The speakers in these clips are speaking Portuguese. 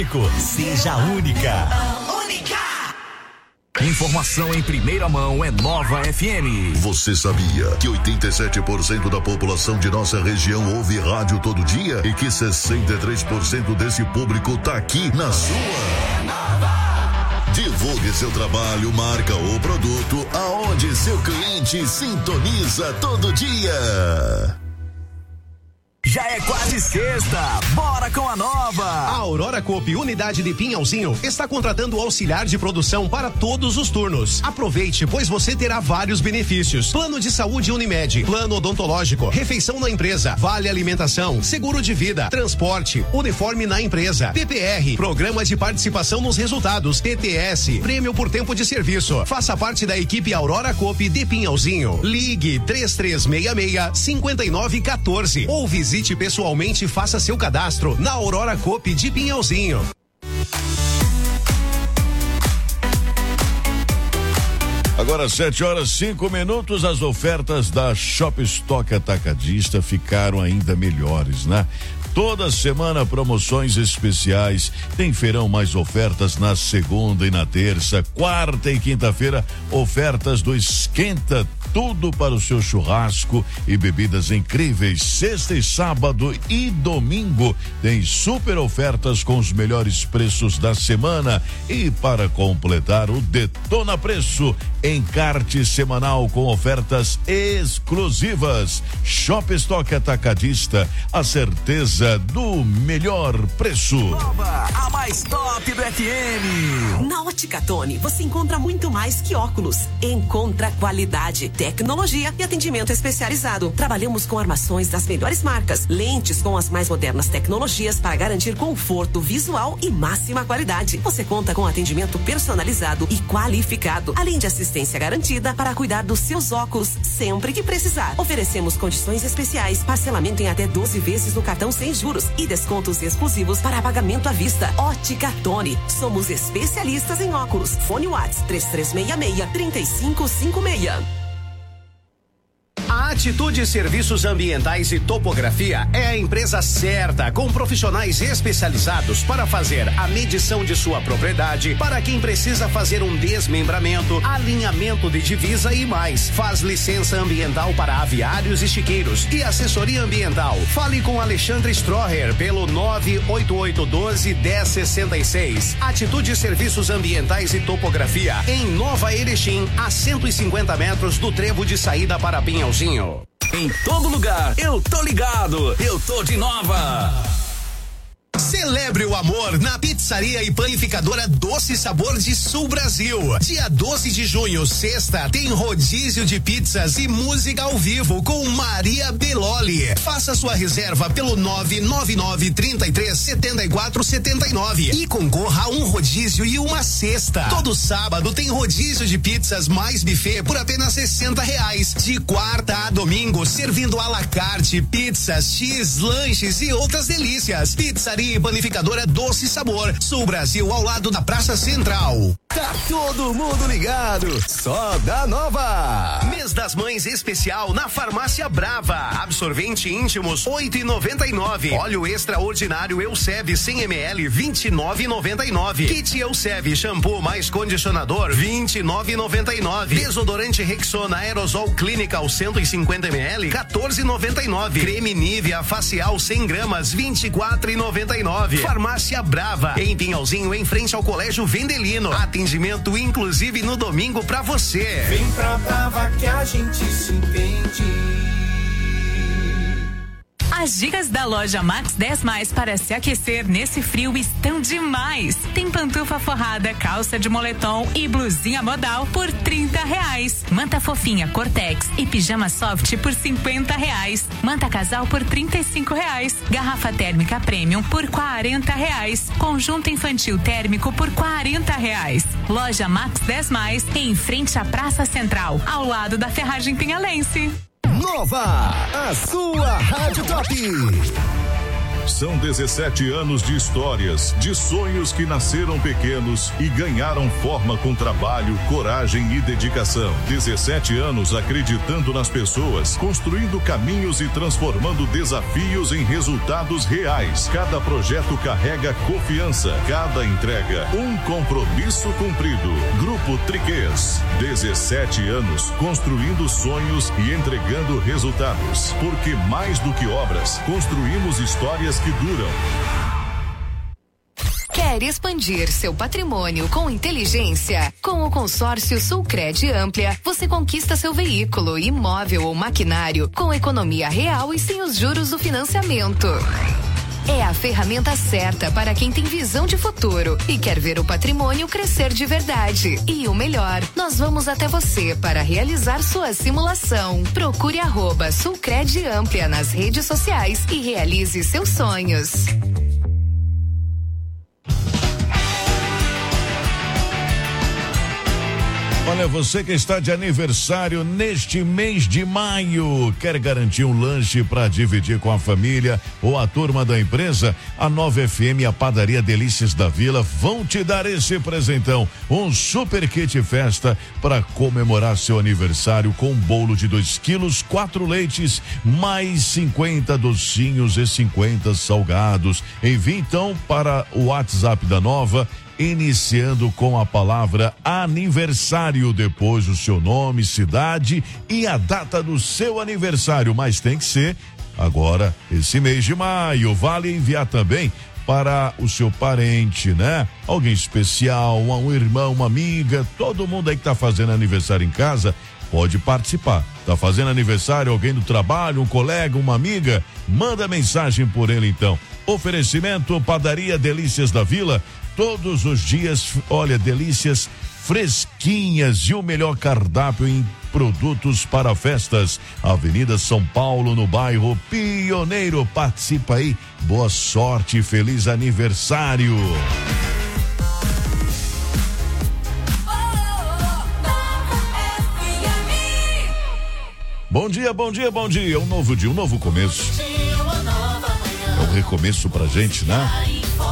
Seja única. Informação em primeira mão é Nova FM. Você sabia que 87% da população de nossa região ouve rádio todo dia e que 63% desse público tá aqui na sua? Divulgue seu trabalho, marca ou produto aonde seu cliente sintoniza todo dia. Já é quase sexta, bora com a nova! A Aurora Coop, unidade de Pinhalzinho, está contratando auxiliar de produção para todos os turnos. Aproveite, pois você terá vários benefícios. Plano de saúde Unimed, plano odontológico, refeição na empresa, vale alimentação, seguro de vida, transporte, uniforme na empresa, PPR, programa de participação nos resultados, TTS, prêmio por tempo de serviço. Faça parte da equipe Aurora Coop de Pinhalzinho. Ligue 3366-5914 ou visite pessoalmente e faça seu cadastro na Aurora Coop de Pinhalzinho. Agora 7h05, as ofertas da Shop Stock Atacadista ficaram ainda melhores, né? Toda semana promoções especiais, tem feirão mais ofertas na segunda e na terça, quarta e quinta-feira, ofertas do Esquenta, tudo para o seu churrasco e bebidas incríveis. Sexta e sábado e domingo tem super ofertas com os melhores preços da semana e para completar o Detona Preço, encarte semanal com ofertas exclusivas. Shop Stock Atacadista, a certeza do melhor preço. Nova, a mais top do FM. Na Ótica Tony, você encontra muito mais que óculos. Encontra qualidade, tecnologia e atendimento especializado. Trabalhamos com armações das melhores marcas, lentes com as mais modernas tecnologias para garantir conforto visual e máxima qualidade. Você conta com atendimento personalizado e qualificado, além de assistência garantida para cuidar dos seus óculos sempre que precisar. Oferecemos condições especiais, parcelamento em até 12 vezes no cartão sem juros e descontos exclusivos para pagamento à vista. Ótica Tony, somos especialistas em óculos. Fone WhatsApp 3366-3556. A Atitude Serviços Ambientais e Topografia é a empresa certa, com profissionais especializados para fazer a medição de sua propriedade, para quem precisa fazer um desmembramento, alinhamento de divisa e mais. Faz licença ambiental para aviários e chiqueiros e assessoria ambiental. Fale com Alexandre Stroher pelo 98812-1066. Atitude Serviços Ambientais e Topografia, em Nova Erechim, a 150 metros do trevo de saída para Pinhalzinho. Em todo lugar, eu tô ligado, eu tô de Nova. Celebre o amor na Pizzaria e Panificadora Doce Sabor de Sul Brasil. Dia 12 de junho, sexta, tem rodízio de pizzas e música ao vivo com Maria Beloli. Faça sua reserva pelo 999-33-7479 e concorra a um rodízio e uma cesta. Todo sábado tem rodízio de pizzas mais buffet por apenas R$60. De quarta a domingo, servindo à la carte, pizzas, X, lanches e outras delícias. Pizzaria e Panificadora Doce Sabor, Sul Brasil, ao lado da Praça Central. Tá todo mundo ligado, só da Nova. Mês das Mães especial na Farmácia Brava. Absorvente íntimos 8,99. Óleo extraordinário Elseve 100 ml 29,99. Kit Elseve shampoo mais condicionador 29,99. Desodorante Rexona Aerosol Clinical 150 ml 14,99. Creme Nivea facial 100 gramas 24,99. Farmácia Brava, em Pinhalzinho, em frente ao Colégio Vendelino. Atendimento inclusive no domingo pra você. Vem pra Brava que a gente se entende. As dicas da loja Max 10 Mais para se aquecer nesse frio estão demais. Tem pantufa forrada, calça de moletom e blusinha modal por R$30. Manta fofinha Cortex e pijama soft por R$50. Manta casal por R$35. Garrafa térmica premium por R$40. Conjunto infantil térmico por R$40. Loja Max 10 Mais, em frente à Praça Central, ao lado da Ferragem Pinhalense. Nova, a sua Rádio Top. São 17 anos de histórias, de sonhos que nasceram pequenos e ganharam forma com trabalho, coragem e dedicação. 17 anos acreditando nas pessoas, construindo caminhos e transformando desafios em resultados reais. Cada projeto carrega confiança, cada entrega, um compromisso cumprido. Grupo Triquês, 17 anos construindo sonhos e entregando resultados. Porque mais do que obras, construímos histórias que duram. Quer expandir seu patrimônio com inteligência? Com o consórcio Sulcred Amplia, você conquista seu veículo, imóvel ou maquinário com economia real e sem os juros do financiamento. É a ferramenta certa para quem tem visão de futuro e quer ver o patrimônio crescer de verdade. E o melhor, nós vamos até você para realizar sua simulação. Procure @Sulcred Amplia nas redes sociais e realize seus sonhos. Olha, você que está de aniversário neste mês de maio, quer garantir um lanche para dividir com a família ou a turma da empresa? A Nova FM e a Padaria Delícias da Vila vão te dar esse presentão, um super kit festa para comemorar seu aniversário com um bolo de 2 quilos, 4 leites, mais 50 docinhos e 50 salgados. Envie então para o WhatsApp da Nova, iniciando com a palavra aniversário, depois o seu nome, cidade e a data do seu aniversário, mas tem que ser agora esse mês de maio. Vale enviar também para o seu parente, né? Alguém especial, um irmão, uma amiga, todo mundo aí que tá fazendo aniversário em casa pode participar. Tá fazendo aniversário, alguém do trabalho, um colega, uma amiga, manda mensagem por ele então. Oferecimento Padaria Delícias da Vila, todos os dias, olha, delícias fresquinhas e o melhor cardápio em produtos para festas. Avenida São Paulo, no bairro Pioneiro. Participa aí, boa sorte e feliz aniversário. Bom dia, bom dia, bom dia. Um novo dia, um novo começo. É um recomeço pra gente, né?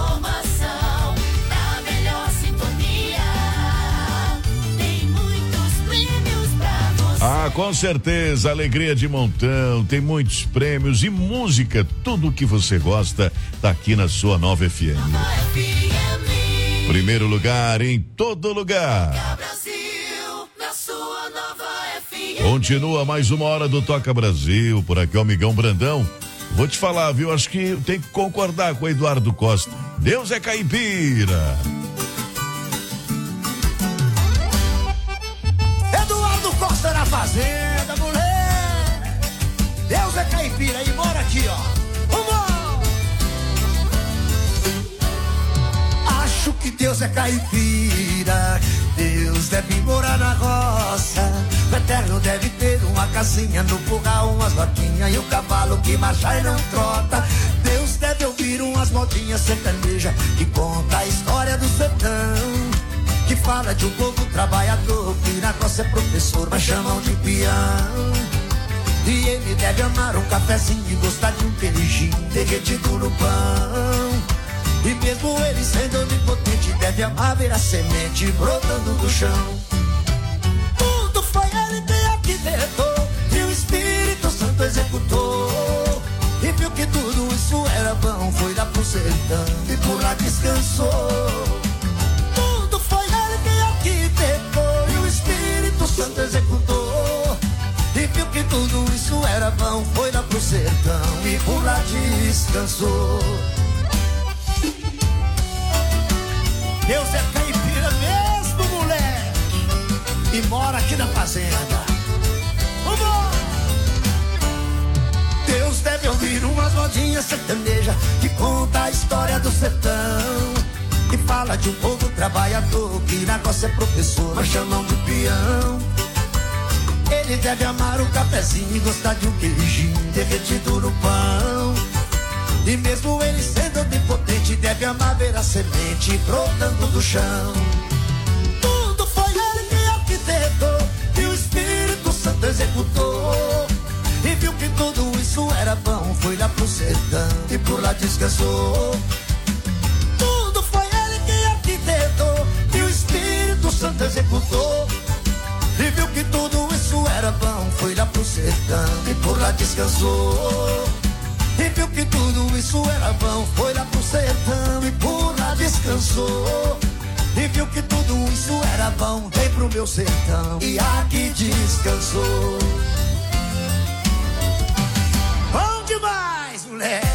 Ah, com certeza, alegria de montão, tem muitos prêmios e música, tudo o que você gosta tá aqui na sua Nova FM. Primeiro lugar em todo lugar. Continua mais uma hora do Toca Brasil, por aqui o amigão Brandão. Vou te falar, viu, acho que tem que concordar com o Eduardo Costa. Deus é caipira. Costa na fazenda, mulher. Deus é caipira e mora aqui, ó. Vamos! Acho que Deus é caipira. Deus deve morar na roça. O Eterno deve ter uma casinha no curral, umas vaquinhas e um cavalo que marcha e não trota. Deus deve ouvir umas modinhas sertanejas que conta a história do sertão, que fala de um povo trabalhador que na roça é professor, mas chamam de peão. E ele deve amar um cafezinho e gostar de um queijinho derretido no pão. E mesmo ele sendo onipotente, deve amar ver a semente brotando do chão. Tudo foi ele que arquitetou e o Espírito Santo executou. E viu que tudo isso era vão, foi lá pro sertão e por lá descansou. E o Espírito Santo executou. E viu que tudo isso era vão, foi lá pro sertão e por lá descansou. Deus é caipira mesmo, moleque, e mora aqui na fazenda. Vamos! Deus deve ouvir umas modinhas sertanejas que conta a história do sertão, que fala de um povo trabalhador que na roça é professor, mas chamam de peão. Ele deve amar um cafezinho e gostar de um queijinho derretido no pão. E mesmo ele sendo onipotente, deve amar ver a semente brotando do chão. Tudo foi ele que arquitetou e o Espírito Santo executou. E viu que tudo isso isso era bom, foi lá pro sertão e por lá descansou. Tudo foi ele que arquitetou e o Espírito Santo executou. E viu que tudo isso era bom, foi lá pro sertão e por lá descansou. E viu que tudo isso era bom, foi lá pro sertão e por lá descansou. E viu que tudo isso era bom, veio pro meu sertão e aqui descansou. Bom demais, moleque.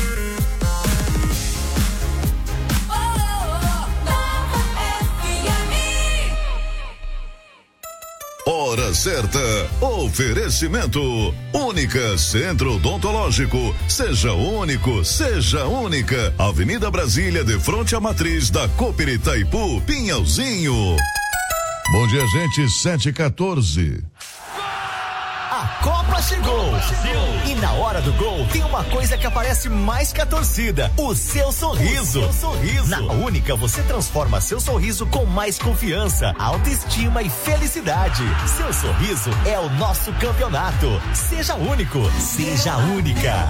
Hora certa. Oferecimento. Única Centro Odontológico. Seja único, seja única. Avenida Brasília, de frente à matriz da Cooper Itaipu, Pinhalzinho. Bom dia, gente. 7h14. A Copa chegou. E na hora do gol tem uma coisa que aparece mais que a torcida: o seu sorriso. Na Única você transforma seu sorriso com mais confiança, autoestima e felicidade. Seu sorriso é o nosso campeonato. Seja único, seja única.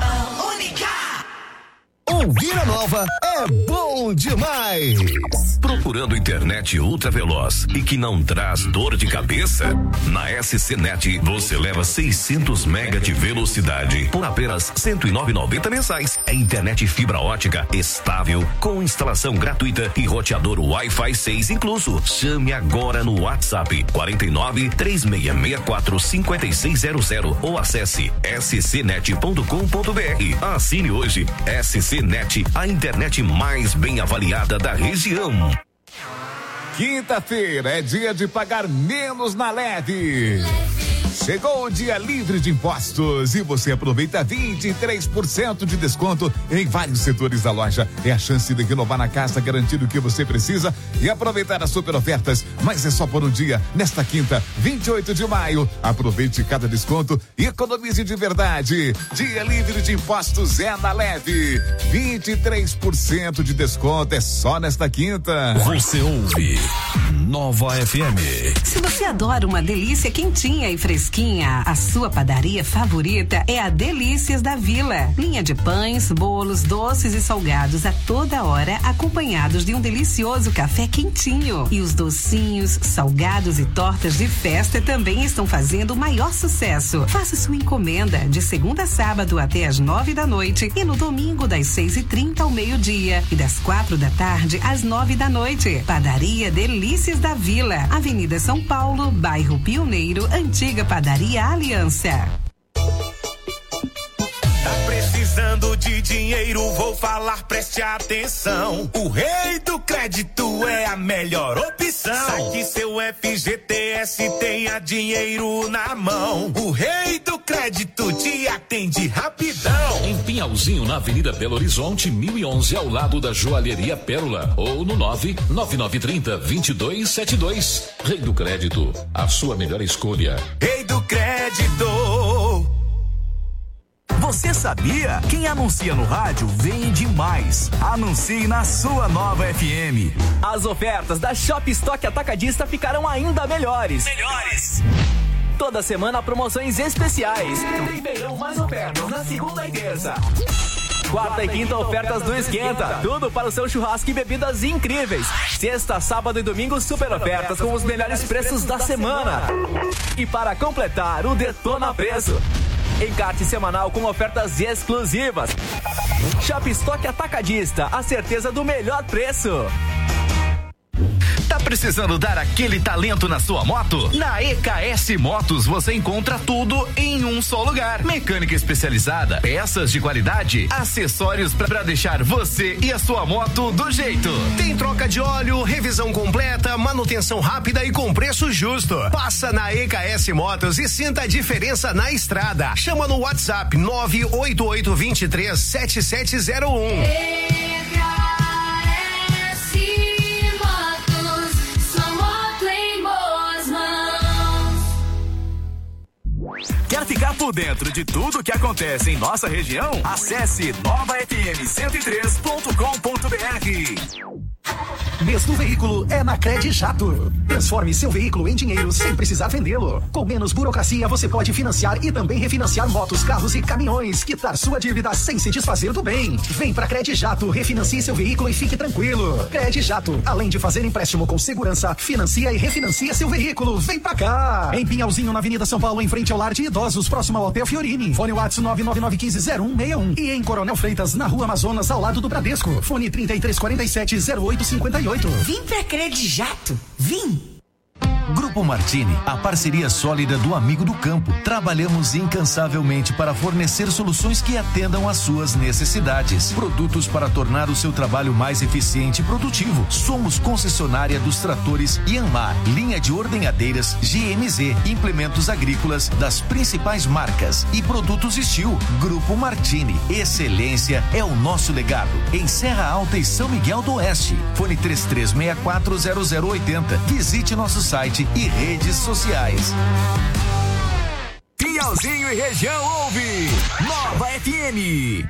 Ouvir a nova é bom demais. Procurando internet ultra veloz e que não traz dor de cabeça? Na SC Net você leva 600 mega de velocidade por apenas R$ 109,90 mensais. É internet fibra ótica estável com instalação gratuita e roteador Wi-Fi 6 incluso. Chame agora no WhatsApp 49 3664 5600 ou acesse scnet.com.br. Assine hoje SC Net, a internet mais bem avaliada da região. Quinta-feira é dia de pagar menos na Leve. Chegou o dia livre de impostos e você aproveita 23% de desconto em vários setores da loja. É a chance de renovar na casa, garantir o que você precisa e aproveitar as super ofertas. Mas é só por um dia, nesta quinta, 28 de maio. Aproveite cada desconto e economize de verdade. Dia livre de impostos é na Leve. 23% de desconto é só nesta quinta. Você ouve Nova FM. Se você adora uma delícia quentinha e fresquinha, a sua padaria favorita é a Delícias da Vila. Linha de pães, bolos, doces e salgados a toda hora, acompanhados de um delicioso café quentinho. E os docinhos, salgados e tortas de festa também estão fazendo o maior sucesso. Faça sua encomenda de segunda a sábado até às 9 da noite e no domingo das 6h30 ao meio-dia e das 4 da tarde às 9 da noite. Padaria Delícias da Vila, Avenida São Paulo, bairro Pioneiro, antiga Padaria Aliança. Tá precisando de dinheiro, vou falar, preste atenção. O Rei do Crédito é a melhor opção. Saque seu FGTS, tenha dinheiro na mão. O Rei do Crédito te atende rapidão. Em Pinhalzinho, na Avenida Belo Horizonte, 1011, ao lado da Joalheria Pérola. Ou no 99930-2272. Rei do Crédito, a sua melhor escolha. Rei do Crédito. Você sabia? Quem anuncia no rádio vende mais. Anuncie na sua Nova FM. As ofertas da Shop Stock Atacadista ficarão ainda melhores. Toda semana promoções especiais. Tem verão mais ofertas na segunda e terça. Quarta e quinta ofertas do Esquenta. Tudo para o seu churrasco e bebidas incríveis. Sexta, sábado e domingo super ofertas com os melhores preços da semana. E para completar, o Detona Preço. Encarte semanal com ofertas exclusivas. Shop Stock Atacadista, a certeza do melhor preço. Tá precisando dar aquele talento na sua moto? Na EKS Motos você encontra tudo em um só lugar. Mecânica especializada, peças de qualidade, acessórios para deixar você e a sua moto do jeito. Tem troca de óleo, revisão completa, manutenção rápida e com preço justo. Passa na EKS Motos e sinta a diferença na estrada. Chama no WhatsApp 988237701. Quer ficar por dentro de tudo que acontece em nossa região? Acesse novafm103.com.br. Mês do veículo é na Cred Jato. Transforme seu veículo em dinheiro sem precisar vendê-lo. Com menos burocracia, você pode financiar e também refinanciar motos, carros e caminhões. Quitar sua dívida sem se desfazer do bem. Vem pra Cred Jato, refinancie seu veículo e fique tranquilo. Cred Jato, além de fazer empréstimo com segurança, financia e refinancia seu veículo. Vem pra cá! Em Pinhalzinho, na Avenida São Paulo, em frente ao Lar de Idosos, próximo ao Hotel Fiorini. Fone WhatsApp 999150161. E em Coronel Freitas, na Rua Amazonas, ao lado do Bradesco. Fone 3347-0858. Vim pra Cred Jato. Vim! Grupo Martini, a parceria sólida do amigo do campo. Trabalhamos incansavelmente para fornecer soluções que atendam às suas necessidades. Produtos para tornar o seu trabalho mais eficiente e produtivo. Somos concessionária dos tratores Yanmar, linha de ordenhadeiras GMZ, implementos agrícolas das principais marcas e produtos Steel. Grupo Martini, excelência é o nosso legado. Em Serra Alta e São Miguel do Oeste. Fone 33640080. Visite nosso site e redes sociais. Pinhalzinho e região ouve Nova FM.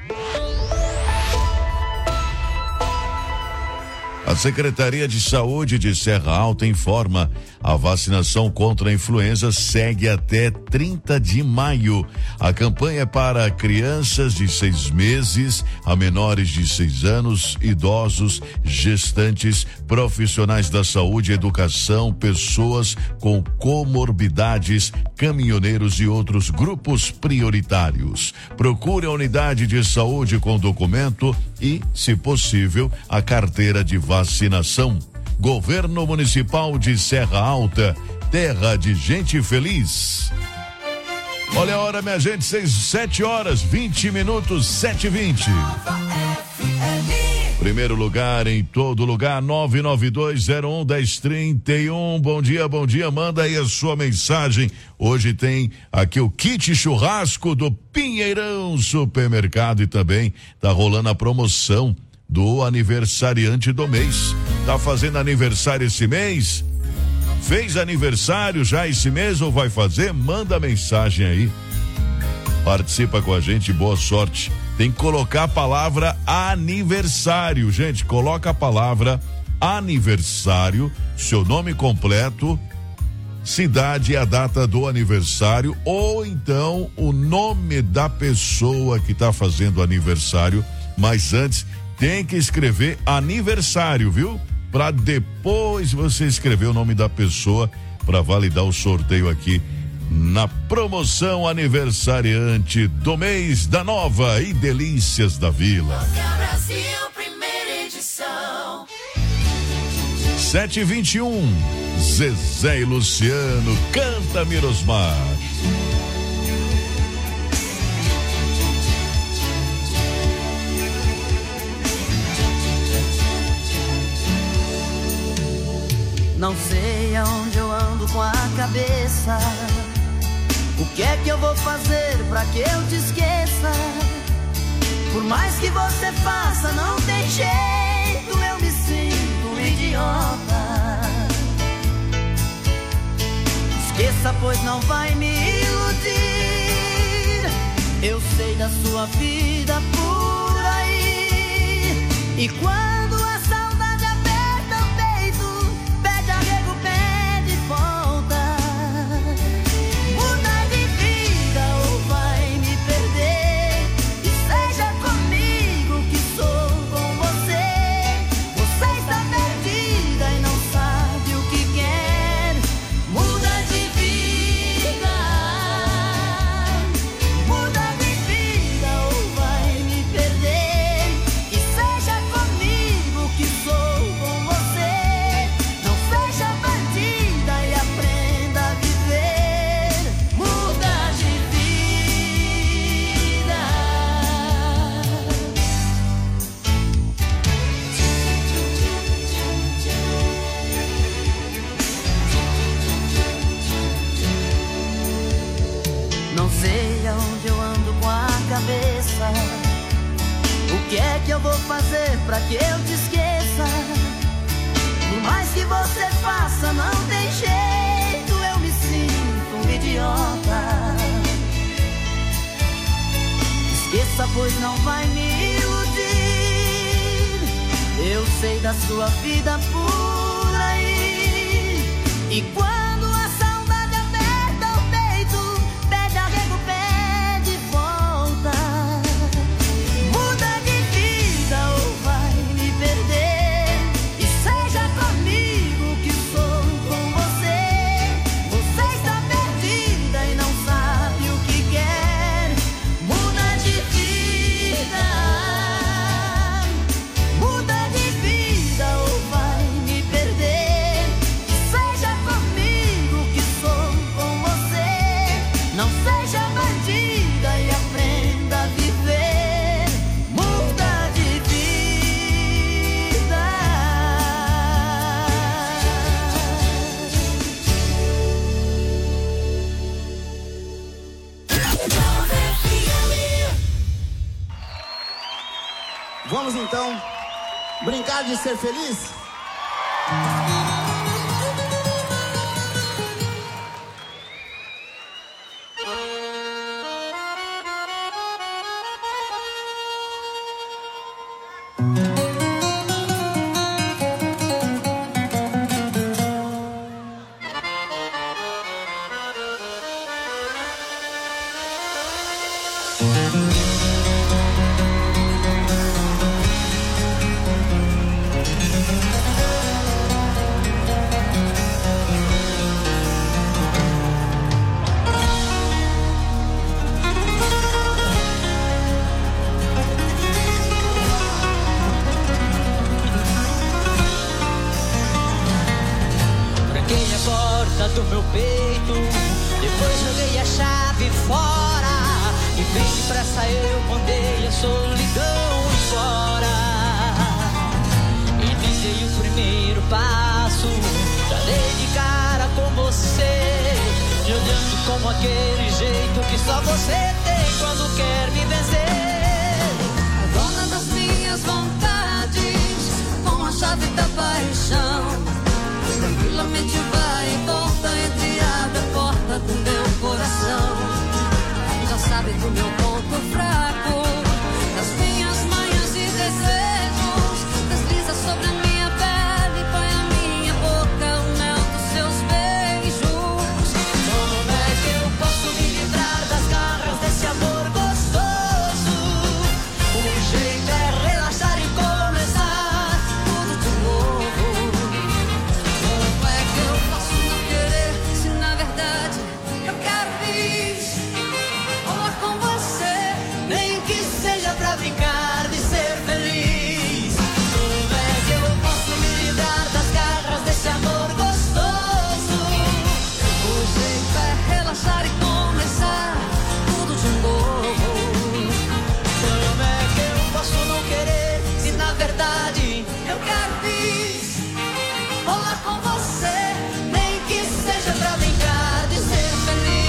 A Secretaria de Saúde de Serra Alta informa: a vacinação contra a influenza segue até 30 de maio. A campanha é para crianças de 6 meses a menores de 6 anos, idosos, gestantes, profissionais da saúde e educação, pessoas com comorbidades, caminhoneiros e outros grupos prioritários. Procure a unidade de saúde com documento e, se possível, a carteira de vacinação. Governo Municipal de Serra Alta, terra de gente feliz. Olha a hora, minha gente, 7h20, 7h20. Primeiro lugar em todo lugar, 992011031. Bom dia, manda aí a sua mensagem. Hoje tem aqui o kit churrasco do Pinheirão Supermercado e também tá rolando a promoção do aniversariante do mês. Tá fazendo aniversário esse mês? Fez aniversário já esse mês ou vai fazer? Manda mensagem aí. Participa com a gente, boa sorte. Tem que colocar a palavra aniversário, gente. Coloca a palavra aniversário, seu nome completo, cidade e a data do aniversário, ou então o nome da pessoa que tá fazendo aniversário. Mas antes tem que escrever aniversário, viu? Para depois você escrever o nome da pessoa para validar o sorteio aqui na promoção aniversariante do mês da Nova e Delícias da Vila. Brasil, primeira edição. 7h21, Zezé e Luciano, canta Mirosmar. Não sei aonde eu ando com a cabeça. O que é que eu vou fazer pra que eu te esqueça? Por mais que você faça, não tem jeito, eu me sinto um idiota. Esqueça, pois não vai me iludir. Eu sei da sua vida por aí. E quando a saudade aperta o peito, pede arrego, pede volta. Muda de vida ou vai me perder. E seja comigo que sou com você. Você está perdida e não sabe o que quer. Muda de vida. Muda de vida ou vai me perder. E seja comigo que sou com você. Não seja bandida e aprenda a viver. Muda de vida. Não sei aonde eu ando com a cabeça. O que é que eu vou fazer pra que eu te esqueça? Por mais que você faça, não tem jeito, eu me sinto um idiota. Esqueça, pois não vai me iludir. Eu sei da sua vida por aí. E quando a saudade aperta o peito, pede arrego, pede volta. Muda de vida ou vai me perder. E seja comigo que sou com você. Você está perdida e não sabe o que quer. Muda de vida. Muda de vida ou vai me perder. Seja comigo que sou com você. Não seja bandida e aprenda a viver. Muda de vida. Vamos então brincar de ser feliz? Tranquei a porta do meu peito, depois joguei a chave fora. E bem depressa eu mandei a solidão embora. E dei o primeiro passo, já dei de cara com você, me olhando com aquele jeito que só você tem quando quer me vencer. A dona das minhas vontades, com a chave da paixão, tranquilamente vai e volta, entre abre a porta do meu coração. Já sabe do meu ponto fraco, das minhas manhas e desejos. Desliza sobre a minha pele, põe a minha boca o mel dos seus beijos. Como é que eu posso me livrar das garras desse amor gostoso? O jeito é relaxar e começar tudo de novo. Como é que eu posso não querer, se na verdade eu quero bis? Falar com você, nem que seja pra brincar de ser feliz. Como é que eu posso me livrar das garras desse amor gostoso? O jeito é relaxar e começar tudo de novo. Como é que eu posso não querer, se na verdade eu quero bis? Falar com você, nem que seja pra brincar de ser feliz.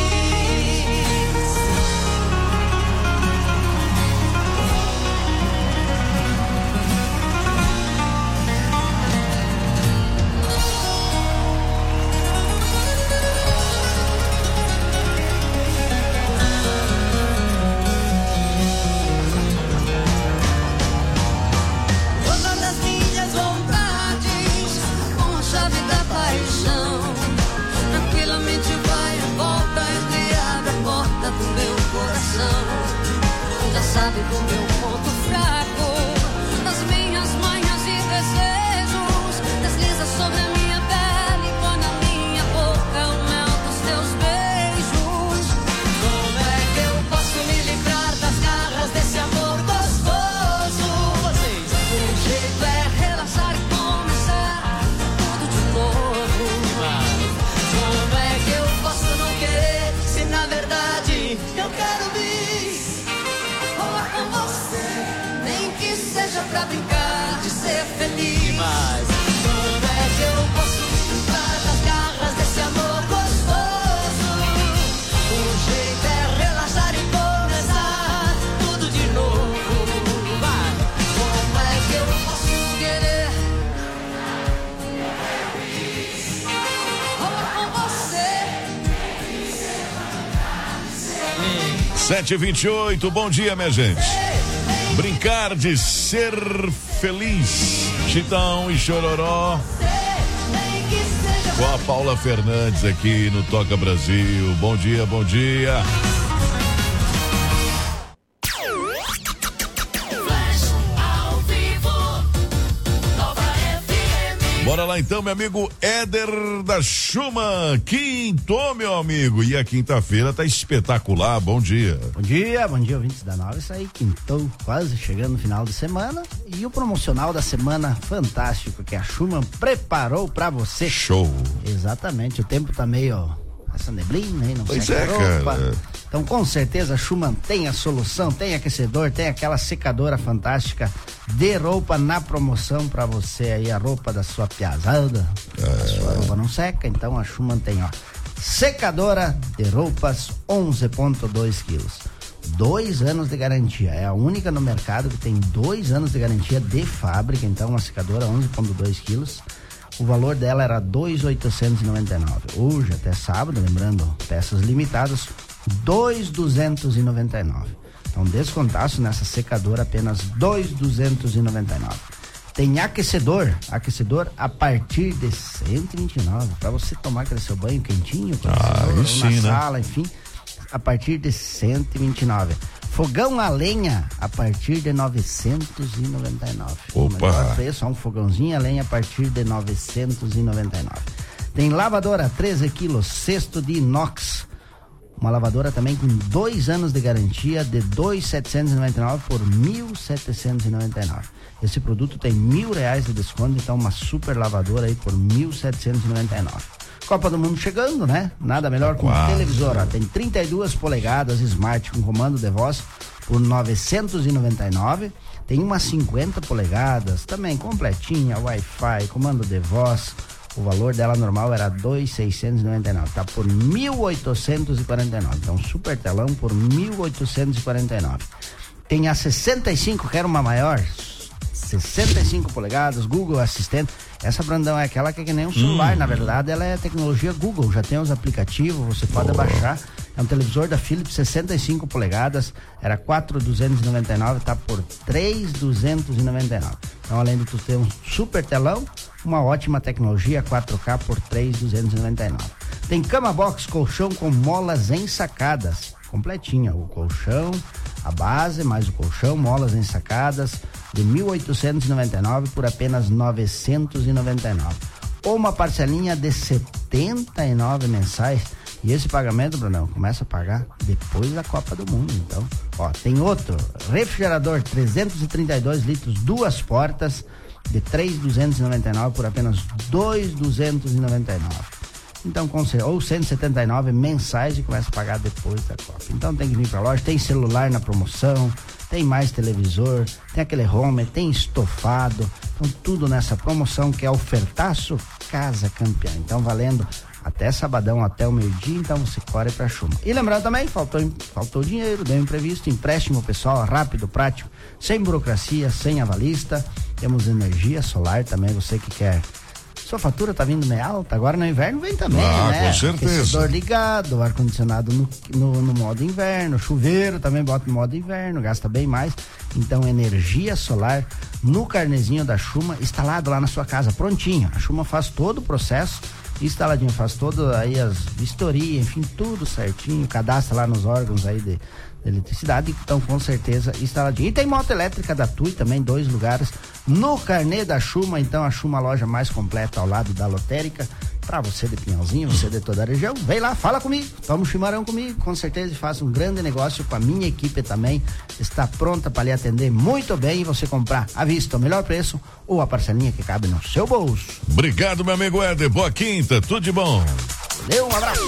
Dona das minhas vontades, com a chave da paixão, tranquilamente vai e volta, entre abre a porta do meu coração. Já sabe do meu ponto fraco, das minhas manhas e desejos. Desliza sobre a minha pele, põe na minha boca o mel dos teus beijos. Como é que eu posso me livrar das garras desse amor gostoso? Vocês, o jeito é relaxar e começar tudo de novo. Como é que eu posso não querer, se na verdade eu quero bis? Falar com você, nem que seja pra brincar de ser feliz. Como é que eu posso me livrar das garras desse amor gostoso? O jeito é relaxar e começar tudo de novo. Como é que eu posso querer? Falar com você. 7h28, bom dia, minha gente. Brincar de ser Feliz, Chitão e Chororó. Com a Paula Fernandes aqui no Toca Brasil. Bom dia, bom dia. Bora lá então, meu amigo Éder da Schumann. Quinto, meu amigo. E a quinta-feira tá espetacular. Bom dia. Bom dia, ouvintes da Nova. Isso aí, quintou, quase chegando no final de semana. E o promocional da semana fantástico que a Schumann preparou pra você. Show. Exatamente, o tempo tá meio essa neblina aí, não sei. Pois é, cara. Então, com certeza, a Schumann tem a solução, tem aquecedor, tem aquela secadora fantástica de roupa na promoção pra você aí, a roupa da sua piazada. A sua roupa não seca, então a Schumann tem, ó, secadora de roupas 11,2 quilos. 2 anos de garantia, é a única no mercado que tem 2 anos de garantia de fábrica, então uma secadora 11,2 quilos. O valor dela era 2.899. Hoje até sábado, lembrando, peças limitadas, 2.299. Então descontaço nessa secadora apenas 2.299. Tem aquecedor a partir de 129 para você tomar aquele seu banho quentinho, ou sim, na sala, enfim, a partir de 129. Fogão a lenha a partir de 999. Opa. O melhor preço, um fogãozinho a lenha a partir de 999. Tem lavadora 13 quilos, cesto de inox. Uma lavadora também com 2 anos de garantia de 2.799 por 1.799. Esse produto tem R$1.000 de desconto, então uma super lavadora aí por 1.799. Copa do Mundo chegando, né? Nada melhor com um televisor, ó. Tem 32 polegadas Smart com comando de voz por 999. Tem uma 50 polegadas também completinha, Wi-Fi, comando de voz. O valor dela normal era 2.699, tá por 1.849. Então super telão por 1.849. Tem a 65, quero uma maior, 65 polegadas, Google Assistente. Essa, Brandão, é aquela que é que nem um celular, na verdade ela é tecnologia Google, já tem os aplicativos, você pode baixar. É um televisor da Philips 65 polegadas, era 4.299, tá por 3.299. Então, além de tu ter um super telão, uma ótima tecnologia 4K por 3.299. Tem cama box, colchão com molas ensacadas, completinha, o colchão, a base, mais o colchão, molas ensacadas, de 1.899 por apenas 999. Ou uma parcelinha de 79 mensais. E esse pagamento, Brunão, começa a pagar depois da Copa do Mundo. Então, ó, tem outro refrigerador 332 litros, 2 portas, de 3.299 por apenas 2.299. Então, ou 179 mensais e começa a pagar depois da Copa. Então tem que vir pra loja, tem celular na promoção, tem mais televisor, tem aquele home, tem estofado, então tudo nessa promoção que é ofertaço Casa Campeã. Então valendo até sabadão, até o meio-dia, então você corre pra Schumann. E lembrando também, faltou dinheiro, deu imprevisto, empréstimo pessoal, rápido, prático, sem burocracia, sem avalista. Temos energia solar também, você que quer. Sua fatura tá vindo meio alta, agora no inverno vem também, né? Com certeza. Aquecedor ligado, ar-condicionado no modo inverno, chuveiro também bota no modo inverno, gasta bem mais. Então, energia solar no carnezinho da Schumann, instalado lá na sua casa, prontinho. A Schumann faz todo o processo, instaladinho, faz todo aí as vistorias, enfim, tudo certinho, cadastra lá nos órgãos aí de eletricidade, então com certeza instaladinho. E tem moto elétrica da TUI também, 2 lugares no carnê da Schumann, então a Schumann, a loja mais completa ao lado da lotérica, pra você de Pinhalzinho, você de toda a região, vem lá, fala comigo, toma um chimarrão comigo, com certeza, e faça um grande negócio com a minha equipe também, está pronta para lhe atender muito bem e você comprar à vista o melhor preço ou a parcelinha que cabe no seu bolso. Obrigado, meu amigo Éder, boa quinta, tudo de bom. Valeu, um abraço.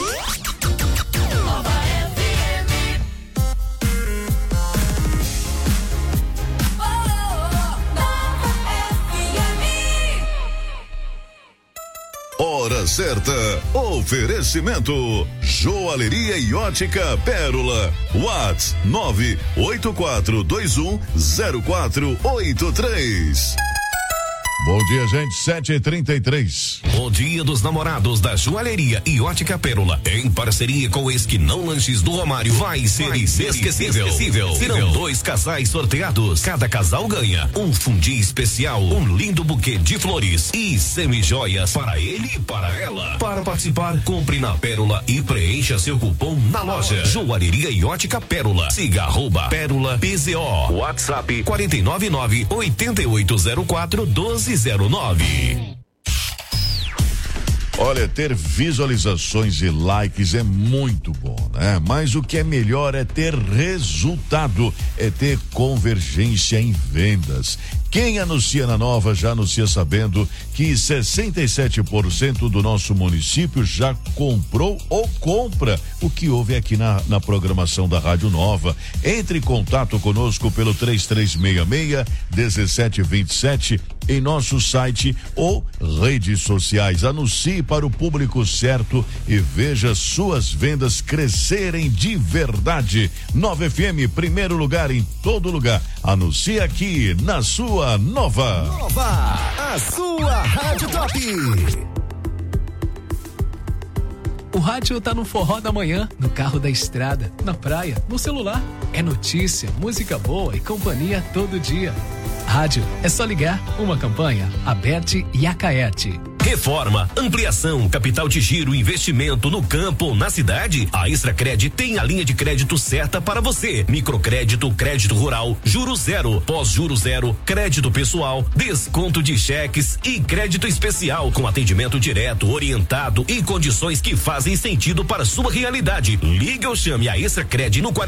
Hora certa, oferecimento Joalheria e Ótica Pérola, Whats 984210483. Bom dia, gente, 7h33. O Dia dos Namorados da Joalheria e Ótica Pérola, em parceria com o Esquinão Lanches do Romário, vai ser inesquecível. Serão 2 casais sorteados. Cada casal ganha um fundi especial, um lindo buquê de flores e semi-joias para ele e para ela. Para participar, compre na Pérola e preencha seu cupom na loja. Joalheria e Ótica Pérola. Siga @Pérola PZO. WhatsApp 499-8804-1209. Olha, ter visualizações e likes é muito bom, né? Mas o que é melhor é ter resultado, é ter convergência em vendas. Quem anuncia na Nova já anuncia sabendo que 67% do nosso município já comprou ou compra o que houve aqui na programação da Rádio Nova. Entre em contato conosco pelo 3366-1727 em nosso site ou redes sociais. Anuncie para o público certo e veja suas vendas crescerem de verdade. 9 FM, primeiro lugar em todo lugar. Anuncie aqui na sua Nova. Nova, a sua Rádio Top. O rádio tá no forró da manhã, no carro da estrada, na praia, no celular. É notícia, música boa e companhia todo dia. Rádio, é só ligar. Uma campanha, Aberte e Acaete. Reforma, ampliação, capital de giro, investimento no campo ou na cidade? A Extracred tem a linha de crédito certa para você. Microcrédito, crédito rural, juros zero, pós-juros zero, crédito pessoal, desconto de cheques e crédito especial com atendimento direto, orientado e condições que fazem sentido para sua realidade. Ligue ou chame a Extracred no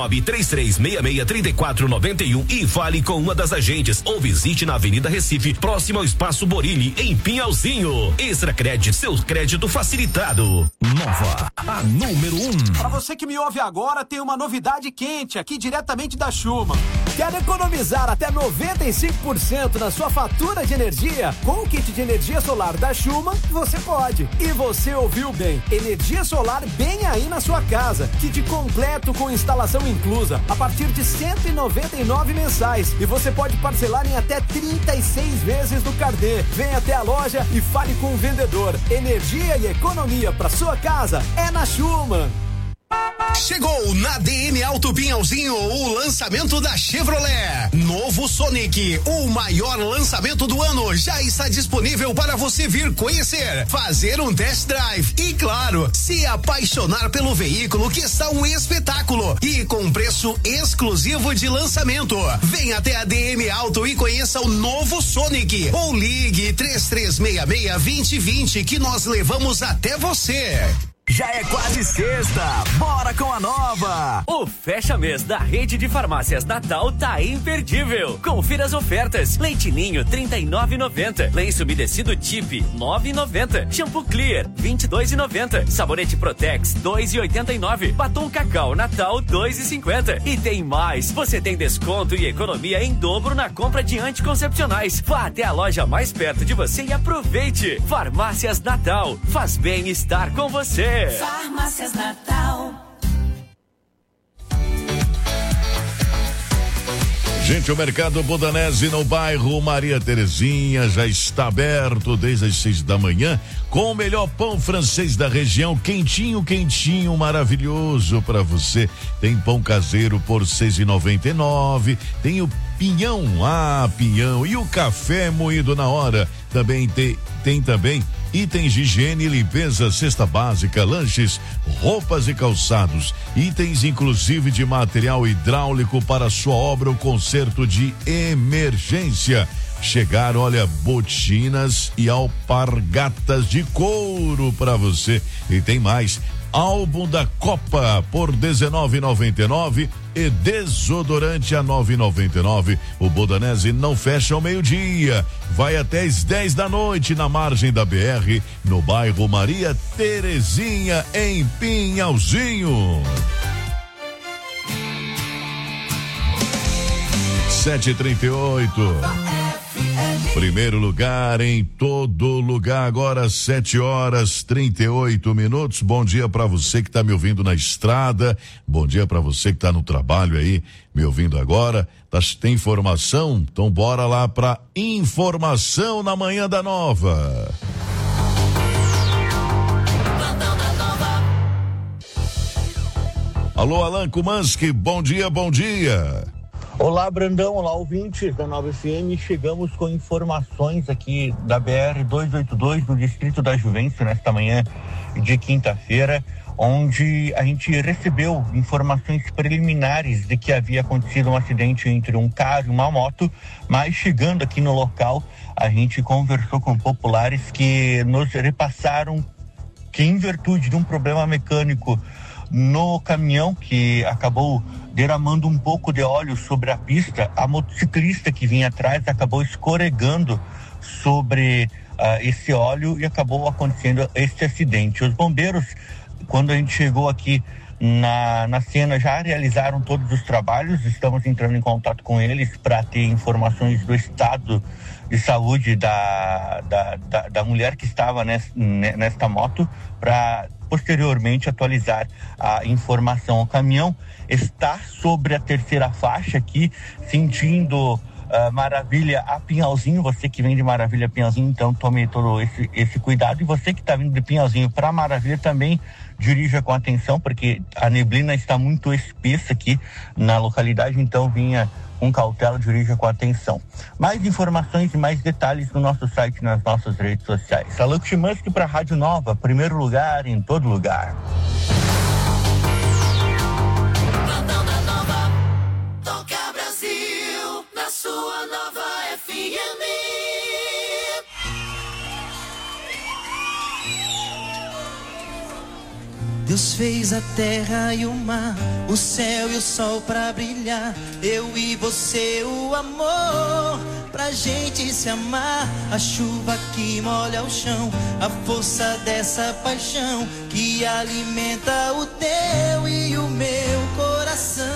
49-3366-3491 e fale com uma das agentes ou visite na Avenida Recife, próximo ao Espaço Borilli, em Pinhalzinho. Extracred, seu crédito facilitado. Nova, a número 1. Para você que me ouve agora, tem uma novidade quente aqui diretamente da Schumann. Quer economizar até 95% na sua fatura de energia? Com o kit de energia solar da Schumann, você pode. E você ouviu bem, energia solar bem aí na sua casa. Kit completo com instalação inclusa, a partir de R$199 mensais. E você pode parcelar em até 36 vezes no carnê. Vem até a loja e fale com o vendedor. Energia e economia para sua casa é na Schumann. Chegou na DM Auto Pinhalzinho o lançamento da Chevrolet. Novo Sonic, o maior lançamento do ano, já está disponível para você vir conhecer, fazer um test drive e, claro, se apaixonar pelo veículo, que está um espetáculo e com preço exclusivo de lançamento. Venha até a DM Auto e conheça o novo Sonic ou ligue 3366-2020 que nós levamos até você. Já é quase sexta, bora com a Nova! O fecha mês da rede de farmácias Natal tá imperdível. Confira as ofertas: leite ninho R$39,90, lenço umedecido Tip R$9,90, shampoo Clear R$22,90, sabonete Protex R$2,89, batom Cacau Natal R$2,50. E tem mais, você tem desconto e economia em dobro na compra de anticoncepcionais. Vá até a loja mais perto de você e aproveite. Farmácias Natal, faz bem estar com você. Farmácias Natal. Gente, o Mercado Bodanese no bairro Maria Terezinha já está aberto desde as 6 da manhã com o melhor pão francês da região, quentinho, maravilhoso para você. Tem pão caseiro por R$6,99, tem o pinhão, pinhão, e o café moído na hora. Também tem também itens de higiene e limpeza, cesta básica, lanches, roupas e calçados, itens inclusive de material hidráulico para sua obra ou conserto de emergência. Chegaram, olha, botinas e alpargatas de couro para você. E tem mais, álbum da Copa por R$19,99 e desodorante a R$9,99. O Bodanese não fecha ao meio-dia, vai até as 10 da noite na margem da BR, no bairro Maria Terezinha, em Pinhalzinho. 7h38. Primeiro lugar em todo lugar, agora 7h38. Bom dia para você que tá me ouvindo na estrada, bom dia para você que tá no trabalho aí, me ouvindo agora. Tem informação? Então bora lá pra informação na manhã da Nova. Alô, Alan Kumanski, bom dia, bom dia. Olá, Brandão, olá, ouvintes da Nova FM. Chegamos com informações aqui da BR-282, no Distrito da Juvencio, nesta manhã de quinta-feira, onde a gente recebeu informações preliminares de que havia acontecido um acidente entre um carro e uma moto, mas chegando aqui no local, a gente conversou com populares que nos repassaram que, em virtude de um problema mecânico no caminhão que acabou derramando um pouco de óleo sobre a pista, a motociclista que vinha atrás acabou escorregando sobre esse óleo e acabou acontecendo esse acidente. Os bombeiros, quando a gente chegou aqui na cena, já realizaram todos os trabalhos. Estamos entrando em contato com eles para ter informações do estado de saúde da mulher que estava nesta moto, para posteriormente atualizar a informação. O caminhão está sobre a terceira faixa aqui, sentindo Maravilha a Pinhalzinho. Você que vem de Maravilha a Pinhalzinho, então tome todo esse cuidado. E você que está vindo de Pinhalzinho para Maravilha também dirija com atenção, porque a neblina está muito espessa aqui na localidade, então vinha com cautela, dirija com atenção. Mais informações e mais detalhes no nosso site, nas nossas redes sociais. Alô, Kumanski para a Rádio Nova, primeiro lugar em todo lugar. Toca Brasil, na sua Nova FM. Deus fez a terra e o mar, o céu e o sol pra brilhar. Eu e você, o amor, pra gente se amar. A chuva que molha o chão, a força dessa paixão que alimenta o teu e o meu coração.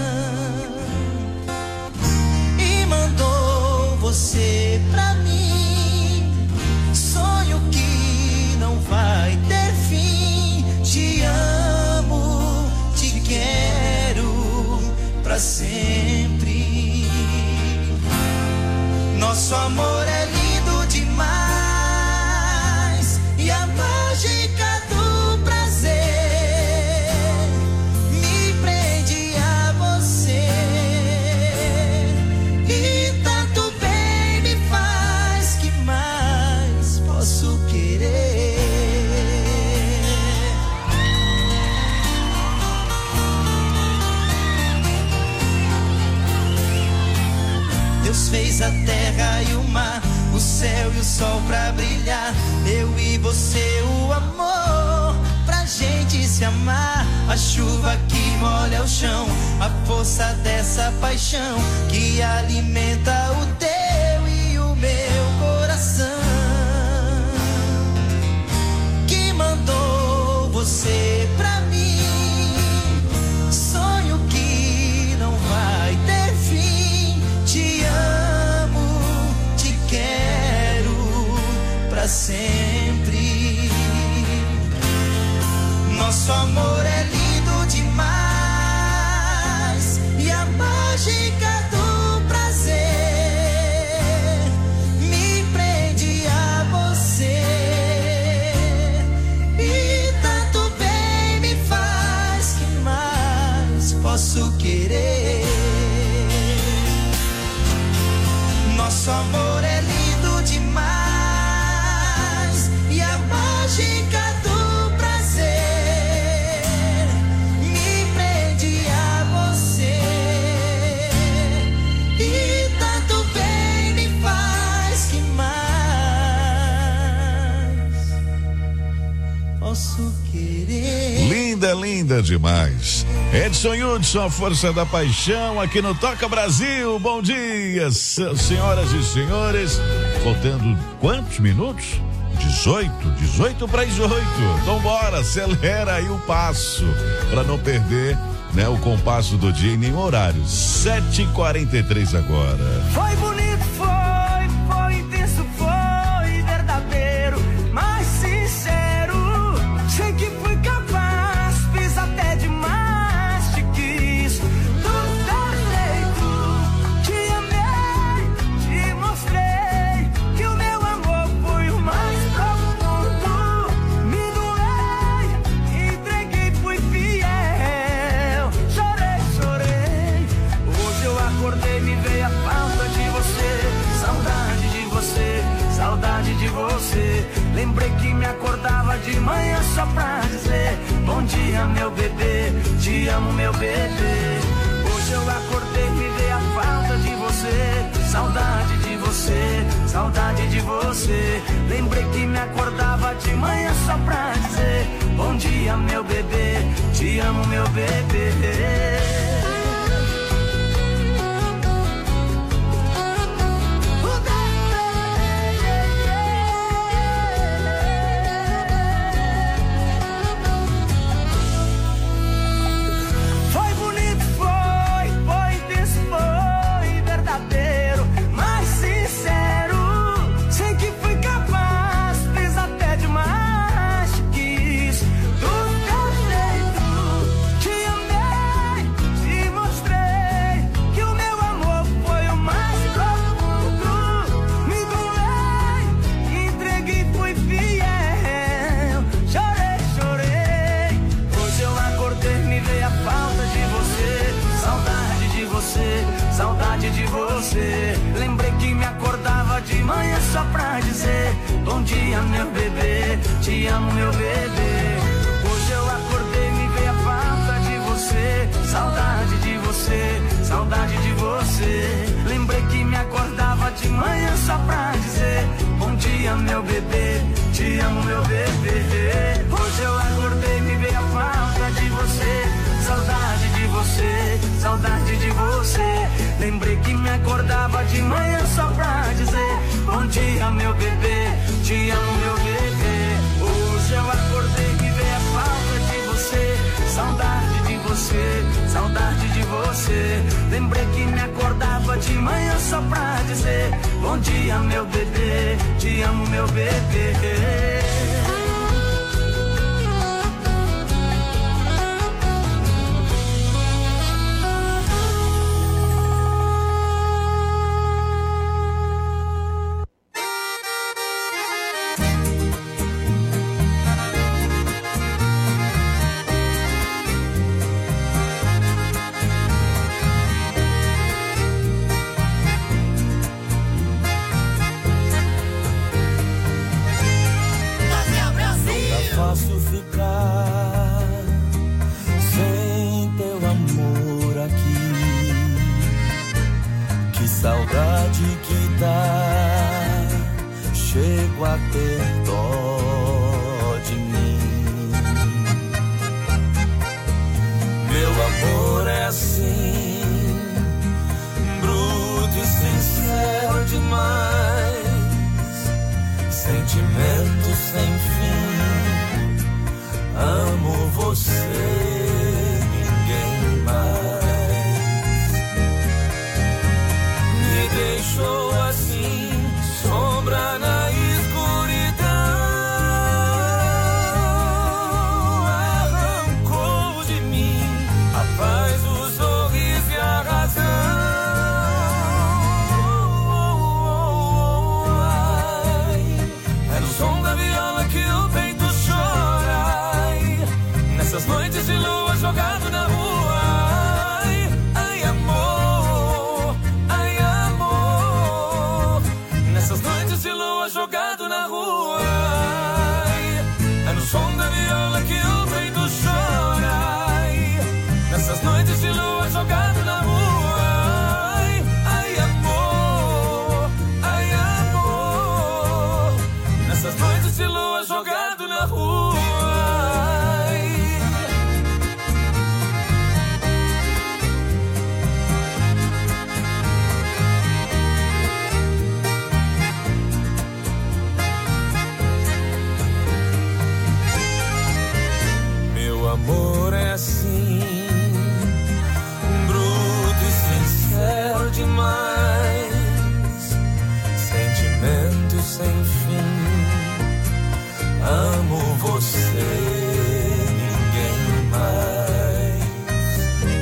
E mandou você pra mim, sonho que não vai ter fim. Te amo, te quero pra sempre. Nosso amor é lindo demais e a mágica do prazer me prende a você. E tanto bem me faz, que mais posso querer? Deus fez a terra e o mar, o céu e o sol pra brilhar. Eu e você, o amor, pra gente se amar. A chuva que molha o chão, a força dessa paixão que alimenta o teu e o meu coração. Que mandou você pra mim, sonho que não vai ter fim. Te amo, te quero pra sempre. Nosso amor é lindo demais e a mágica do prazer me prende a você. E tanto bem me faz, que mais posso querer? Nosso amor é lindo demais e a mágica do prazer me prende a você. E tanto bem me faz, que mais posso querer? Linda, linda demais. Edson Hudson, a força da paixão aqui no Toca Brasil. Bom dia, senhoras e senhores. Faltando quantos minutos? 18 para 18. Então bora, acelera aí o passo para não perder, né, o compasso do dia e nem o horário. 7h43 agora. Foi bonito, foi intenso. me acordava de manhã só pra dizer: bom dia, meu bebê, te amo, meu bebê. Hoje eu acordei, me dei a falta de você, saudade de você, saudade de você. Lembrei que me acordava de manhã só pra dizer: bom dia, meu bebê, te amo, meu bebê. Saudade de você. Lembrei que me acordava de manhã só pra dizer: bom dia, meu bebê, te amo, meu bebê. Hoje eu acordei, me veio a falta de você, saudade de você, saudade de você. Lembrei que me acordava de manhã só pra dizer: bom dia, meu bebê, te amo, meu bebê. Hoje eu acordei, me veio a falta de você, saudade de você, saudade de você. Lembrei que me acordava de manhã só pra dizer: bom dia, meu bebê, te amo, meu bebê. Hoje eu acordei, me veio a falta de você, saudade de você, saudade de você. Lembrei que me acordava de manhã só pra dizer: bom dia, meu bebê, te amo, meu bebê. Saudade que dá, chego a ter dó de mim. Meu amor é assim, bruto e sincero demais, sentimento sem fim, amo você, ninguém mais. Deixou assim, sombra na escuridão, arrancou de mim a paz, o sorriso e a razão. É no som da viola que o peito chora, nessas noites de lua jogado na rua. Jogado na rua, é no som da viola que o peito chora, nessas noites de lua jogado na rua. Ai amor, nessas noites de lua jogado na rua. Amor é assim, bruto e sincero demais, sentimento sem fim, amo você, ninguém mais.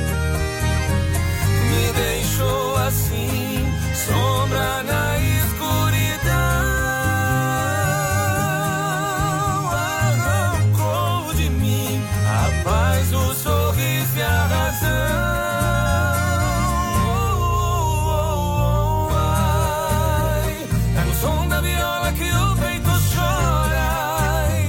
Me deixou assim, sombra na escuridão, arrancou de mim a paz, o sorriso e a razão. É no som da viola que o peito chora,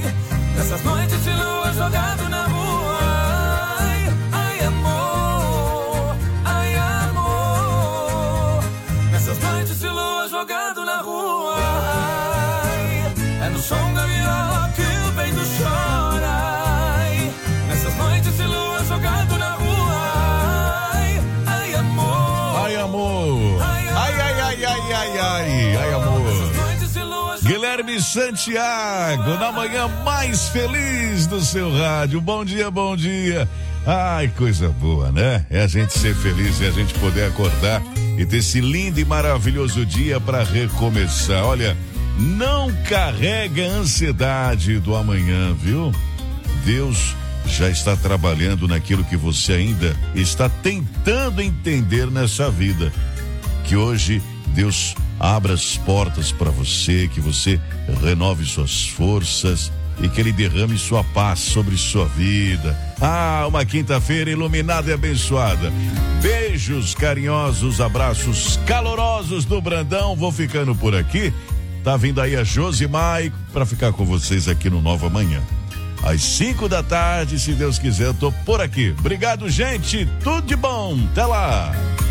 jogado na rua. Ai, ai amor, ai amor. Nessas noites de lua jogado na rua. Ai, é no som da viola que o vento chora. Ai, nessas noites de lua jogado na rua. Ai, ai amor. Ai amor. Ai, ai, ai, ai, ai, ai, ai amor. Guilherme Santiago, na manhã mais feliz do seu rádio. Bom dia, bom dia. Ai, coisa boa, né? É a gente ser feliz e a gente poder acordar e ter esse lindo e maravilhoso dia para recomeçar. Olha, não carrega a ansiedade do amanhã, viu? Deus já está trabalhando naquilo que você ainda está tentando entender nessa vida. Que hoje Deus abra as portas para você, que você renove suas forças e que Ele derrame sua paz sobre sua vida. Ah, uma quinta-feira iluminada e abençoada. Beijos carinhosos, abraços calorosos do Brandão. Vou ficando por aqui. Tá vindo aí a Josimai para ficar com vocês aqui no Nova Manhã. Às 5 da tarde, se Deus quiser, eu tô por aqui. Obrigado, gente. Tudo de bom. Até lá.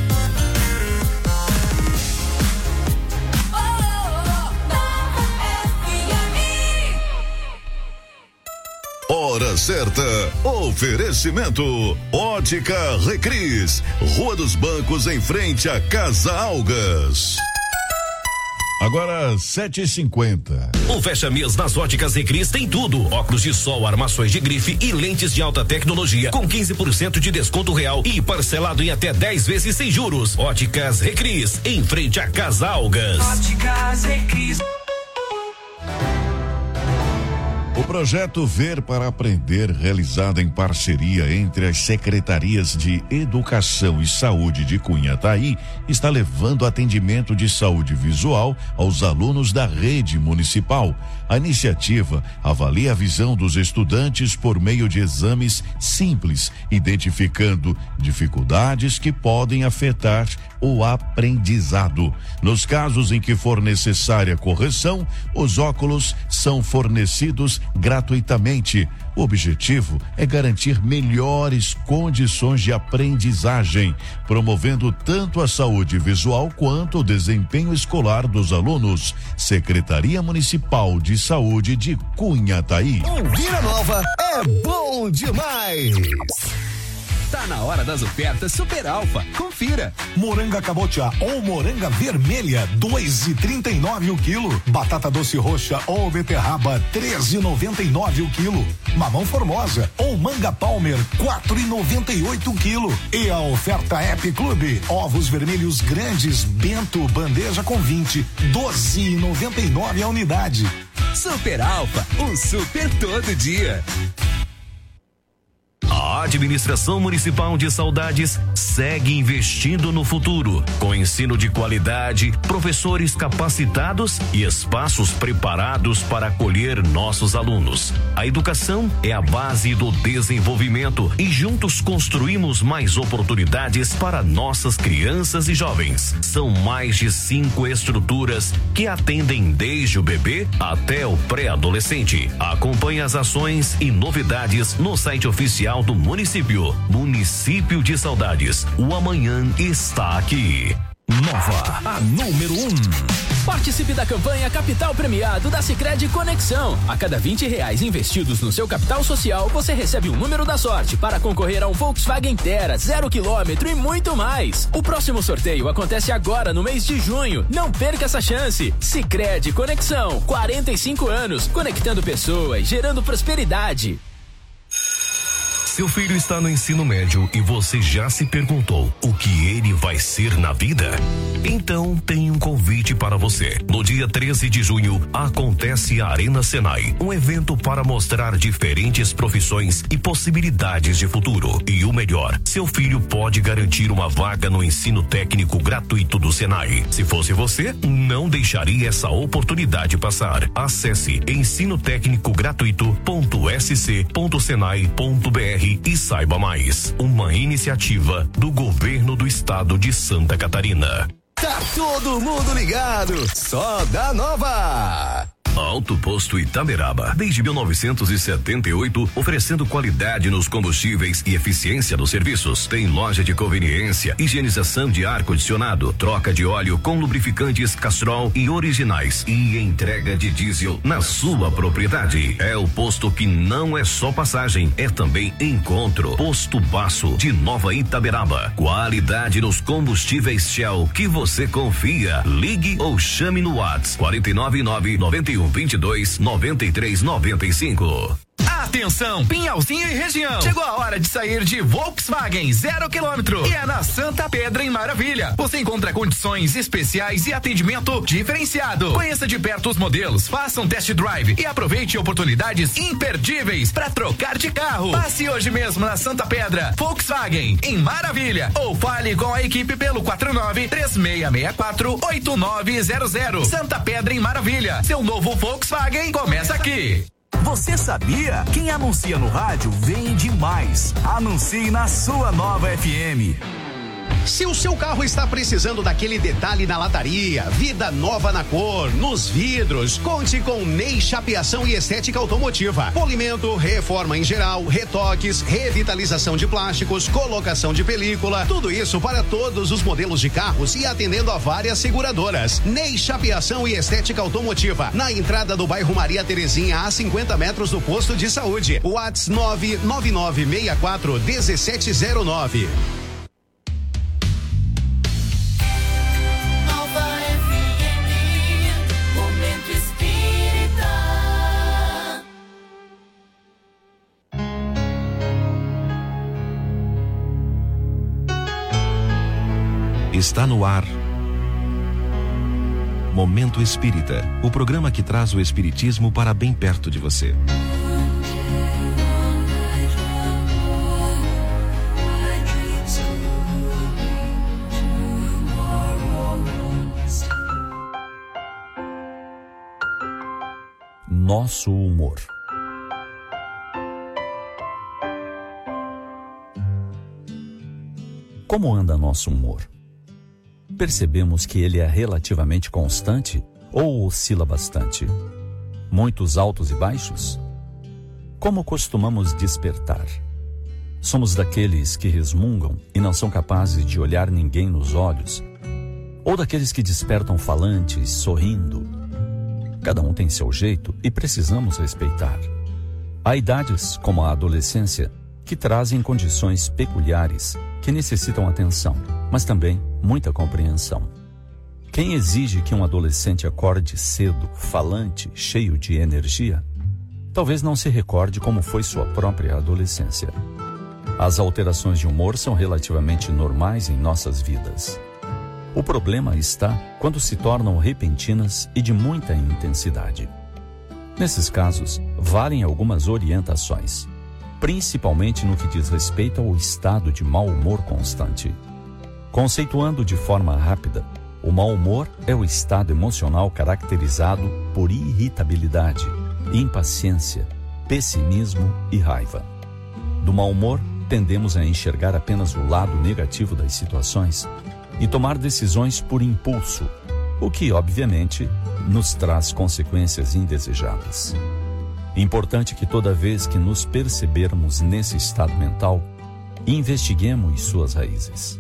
Hora certa. Oferecimento. Ótica Recris. Rua dos Bancos, em frente à Casa Algas. Agora 7h50. O fecha-mês das Óticas Recris tem tudo: óculos de sol, armações de grife e lentes de alta tecnologia com 15% de desconto real e parcelado em até 10 vezes sem juros. Óticas Recris, em frente à Casa Algas. Óticas Recris. O projeto Ver para Aprender, realizado em parceria entre as Secretarias de Educação e Saúde de Cunhataí, está levando atendimento de saúde visual aos alunos da rede municipal. A iniciativa avalia a visão dos estudantes por meio de exames simples, identificando dificuldades que podem afetar o aprendizado. Nos casos em que for necessária correção, os óculos são fornecidos gratuitamente. O objetivo é garantir melhores condições de aprendizagem, promovendo tanto a saúde visual quanto o desempenho escolar dos alunos. Secretaria Municipal de Saúde de Cunhataí. Vira Nova é bom demais. Tá na hora das ofertas Super Alfa. Confira. Moranga cabotiá ou moranga vermelha, 2,39 o quilo. Batata doce roxa ou beterraba, 13,99 o quilo. Mamão formosa ou manga palmer, 4,98 o quilo. E a oferta App Clube, ovos vermelhos grandes Bento bandeja com 20, 12,99 a unidade. Super Alfa, um super todo dia. A Administração Municipal de Saudades segue investindo no futuro, com ensino de qualidade, professores capacitados e espaços preparados para acolher nossos alunos. A educação é a base do desenvolvimento e juntos construímos mais oportunidades para nossas crianças e jovens. São mais de 5 estruturas que atendem desde o bebê até o pré-adolescente. Acompanhe as ações e novidades no site oficial do município. Município de Saudades. O amanhã está aqui. Nova, a número 1. Participe da campanha Capital Premiado da Sicredi Conexão. A cada R$20 investidos no seu capital social, você recebe um número da sorte para concorrer a um Volkswagen Terra 0 km e muito mais. O próximo sorteio acontece agora no mês de junho. Não perca essa chance. Sicredi Conexão, 45 anos, conectando pessoas, gerando prosperidade. Seu filho está no ensino médio e você já se perguntou o que ele vai ser na vida? Então tem um convite para você. No dia 13 de junho acontece a Arena Senai, um evento para mostrar diferentes profissões e possibilidades de futuro. E o melhor, seu filho pode garantir uma vaga no ensino técnico gratuito do Senai. Se fosse você, não deixaria essa oportunidade passar. Acesse ensinotécnicogratuito.sc.senai.br e saiba mais. Uma iniciativa do Governo do Estado de Santa Catarina. Tá todo mundo ligado, só da Nova. Alto Posto Itaberaba, desde 1978, oferecendo qualidade nos combustíveis e eficiência nos serviços. Tem loja de conveniência, higienização de ar-condicionado, troca de óleo com lubrificantes Castrol e originais e entrega de diesel na sua propriedade. É o posto que não é só passagem, é também encontro. Posto Baço de Nova Itaberaba. Qualidade nos combustíveis Shell que você confia. Ligue ou chame no WhatsApp 499-9122-9395. Atenção, Pinhalzinho e região. Chegou a hora de sair de Volkswagen 0 km. E é na Santa Pedra, em Maravilha. Você encontra condições especiais e atendimento diferenciado. Conheça de perto os modelos, faça um test drive e aproveite oportunidades imperdíveis para trocar de carro. Passe hoje mesmo na Santa Pedra, Volkswagen, em Maravilha. Ou fale com a equipe pelo 49-3664-8900. Santa Pedra, em Maravilha. Seu novo Volkswagen começa aqui. Você sabia? Quem anuncia no rádio vende mais. Anuncie na sua nova FM. Se o seu carro está precisando daquele detalhe na lataria, vida nova na cor, nos vidros, conte com Ney Chapeação e Estética Automotiva. Polimento, reforma em geral, retoques, revitalização de plásticos, colocação de película, tudo isso para todos os modelos de carros e atendendo a várias seguradoras. Ney Chapeação e Estética Automotiva, na entrada do bairro Maria Terezinha, a 50 metros do posto de saúde. WhatsApp 99964-1709. Está no ar. Momento Espírita, o programa que traz o espiritismo para bem perto de você. Nosso humor. Como anda nosso humor? Percebemos que ele é relativamente constante ou oscila bastante? Muitos altos e baixos? Como costumamos despertar? Somos daqueles que resmungam e não são capazes de olhar ninguém nos olhos? Ou daqueles que despertam falantes, sorrindo? Cada um tem seu jeito e precisamos respeitar. Há idades, como a adolescência, que trazem condições peculiares que necessitam atenção, mas também muita compreensão. Quem exige que um adolescente acorde cedo, falante, cheio de energia, talvez não se recorde como foi sua própria adolescência. As alterações de humor são relativamente normais em nossas vidas. O problema está quando se tornam repentinas e de muita intensidade. Nesses casos, valem algumas orientações, principalmente no que diz respeito ao estado de mau humor constante. Conceituando de forma rápida, o mau humor é o estado emocional caracterizado por irritabilidade, impaciência, pessimismo e raiva. Do mau humor, tendemos a enxergar apenas o lado negativo das situações e tomar decisões por impulso, o que, obviamente, nos traz consequências indesejáveis. Importante que toda vez que nos percebermos nesse estado mental, investiguemos suas raízes.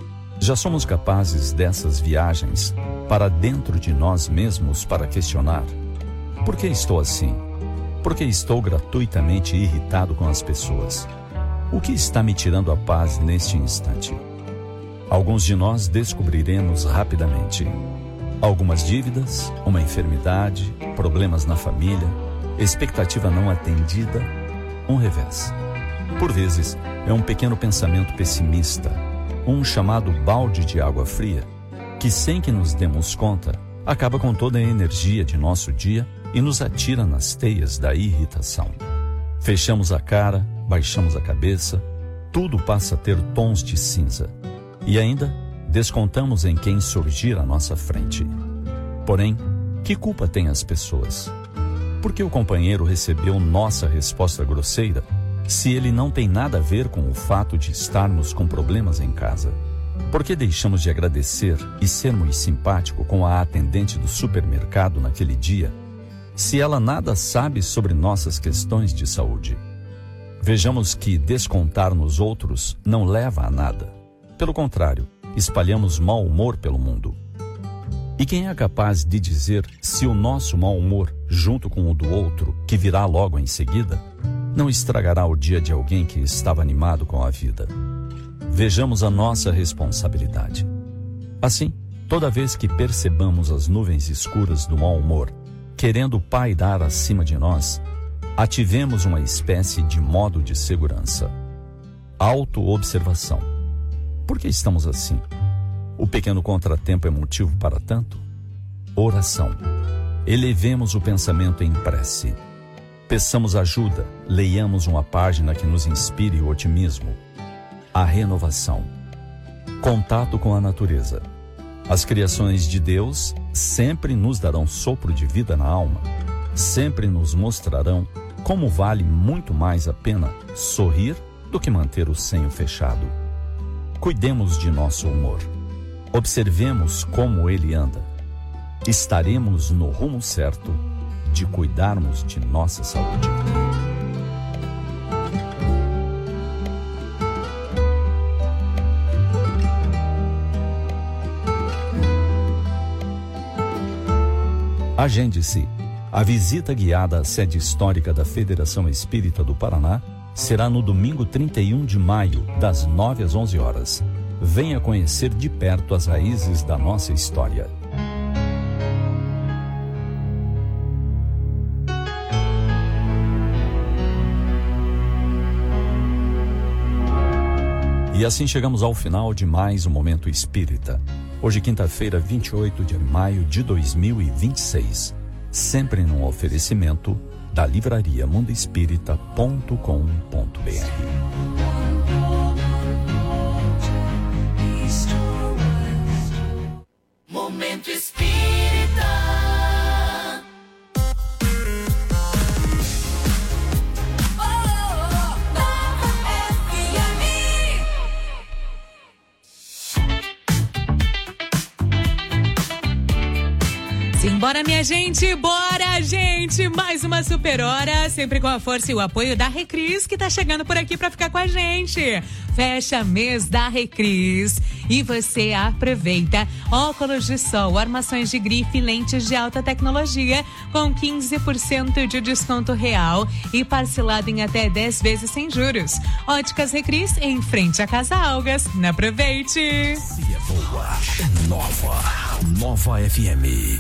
Já somos capazes dessas viagens para dentro de nós mesmos para questionar: por que estou assim? Por que estou gratuitamente irritado com as pessoas? O que está me tirando a paz neste instante? Alguns de nós descobriremos rapidamente. Algumas dívidas, uma enfermidade, problemas na família, expectativa não atendida, um revés. Por vezes, é um pequeno pensamento pessimista, um chamado balde de água fria, que sem que nos demos conta, acaba com toda a energia de nosso dia e nos atira nas teias da irritação. Fechamos a cara, baixamos a cabeça, tudo passa a ter tons de cinza. E ainda descontamos em quem surgir à nossa frente. Porém, que culpa têm as pessoas? Por que o companheiro recebeu nossa resposta grosseira, se ele não tem nada a ver com o fato de estarmos com problemas em casa? Por que deixamos de agradecer e sermos simpáticos com a atendente do supermercado naquele dia, se ela nada sabe sobre nossas questões de saúde? Vejamos que descontar nos outros não leva a nada. Pelo contrário, espalhamos mau humor pelo mundo. E quem é capaz de dizer se o nosso mau humor, junto com o do outro, que virá logo em seguida, não estragará o dia de alguém que estava animado com a vida? Vejamos a nossa responsabilidade. Assim, toda vez que percebamos as nuvens escuras do mau humor, querendo pairar acima de nós, ativemos uma espécie de modo de segurança. Autoobservação. Por que estamos assim? O pequeno contratempo é motivo para tanto? Oração. Elevemos o pensamento em prece. Peçamos ajuda, leiamos uma página que nos inspire o otimismo. A renovação. Contato com a natureza. As criações de Deus sempre nos darão sopro de vida na alma, sempre nos mostrarão como vale muito mais a pena sorrir do que manter o senho fechado. Cuidemos de nosso humor. Observemos como ele anda. Estaremos no rumo certo de cuidarmos de nossa saúde. Agende-se. A visita guiada à sede histórica da Federação Espírita do Paraná será no domingo 31 de maio, das 9 às 11 horas. Venha conhecer de perto as raízes da nossa história. E assim chegamos ao final de mais um Momento Espírita. Hoje, quinta-feira, 28 de maio de 2026. Sempre num oferecimento da livraria mundoespírita.com.br. Momento Espírita. Simbora, minha gente, bora, gente! Mais uma super hora, sempre com a força e o apoio da Recris, que tá chegando por aqui pra ficar com a gente. Fecha mês da Recris e você aproveita óculos de sol, armações de grife e lentes de alta tecnologia com 15% de desconto real e parcelado em até 10 vezes sem juros. Óticas Recris, em frente à Casa Algas. Aproveite! Se é boa, é nova. Nova FM.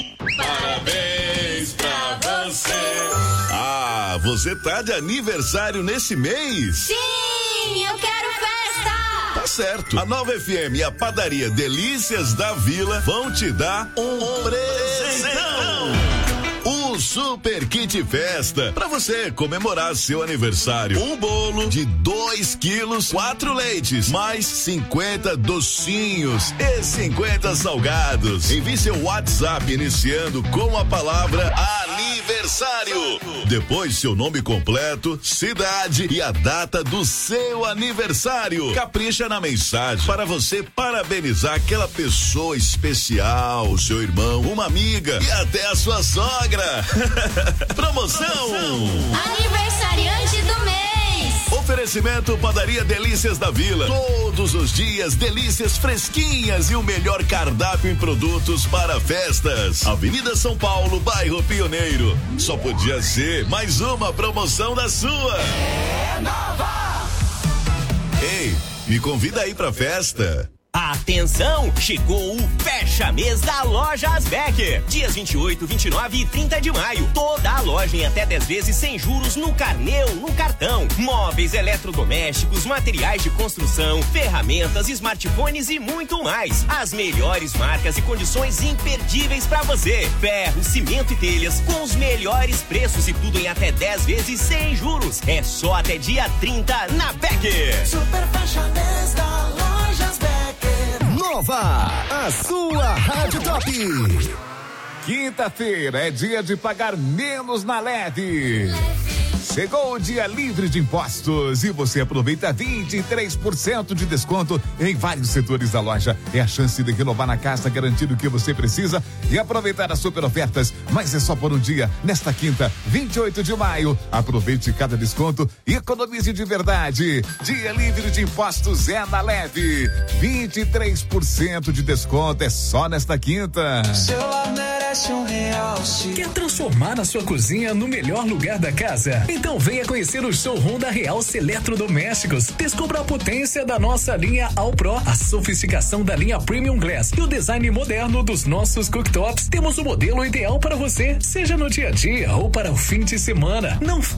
Parabéns pra você. Ah, você tá de aniversário nesse mês? Sim, eu quero festa. Tá certo. A Nova FM e a padaria Delícias da Vila vão te dar um presentão. O Super Kit Festa, pra você comemorar seu aniversário. Um bolo de 2 quilos, 4 leites, mais 50 docinhos e 50 salgados. Envie seu WhatsApp iniciando com a palavra aniversário. Depois seu nome completo, cidade e a data do seu aniversário. Capricha na mensagem para você parabenizar aquela pessoa especial, seu irmão, uma amiga e até a sua sogra. Promoção Aniversariante do mês. Oferecimento Padaria Delícias da Vila. Todos os dias, delícias fresquinhas e o melhor cardápio em produtos para festas. Avenida São Paulo, bairro Pioneiro. Só podia ser mais uma promoção da sua. É nova. Ei, me convida aí pra festa. Atenção, chegou o fecha mês da Lojas Becker. Dias 28, 29 e 30 de maio. Toda a loja em até 10 vezes sem juros no carnê ou no cartão. Móveis, eletrodomésticos, materiais de construção, ferramentas, smartphones e muito mais. As melhores marcas e condições imperdíveis pra você. Ferro, cimento e telhas com os melhores preços e tudo em até 10 vezes sem juros. É só até dia 30 na Becker. Super fecha mês da Lojas Becker. Nova, a sua Rádio Top. Quinta-feira é dia de pagar menos na LED. Chegou o dia livre de impostos e você aproveita 23% de desconto em vários setores da loja. É a chance de renovar na casa, garantir o que você precisa e aproveitar as super ofertas. Mas é só por um dia, nesta quinta, 28 de maio. Aproveite cada desconto e economize de verdade. Dia livre de impostos é na Leve. 23% de desconto é só nesta quinta. Seu lar merece R$1. Quer transformar a sua cozinha no melhor lugar da casa? Então venha conhecer o showroom da Realce Eletrodomésticos. Descubra a potência da nossa linha All Pro, a sofisticação da linha Premium Glass e o design moderno dos nossos cooktops. Temos o modelo ideal para você, seja no dia a dia ou para o fim de semana. Não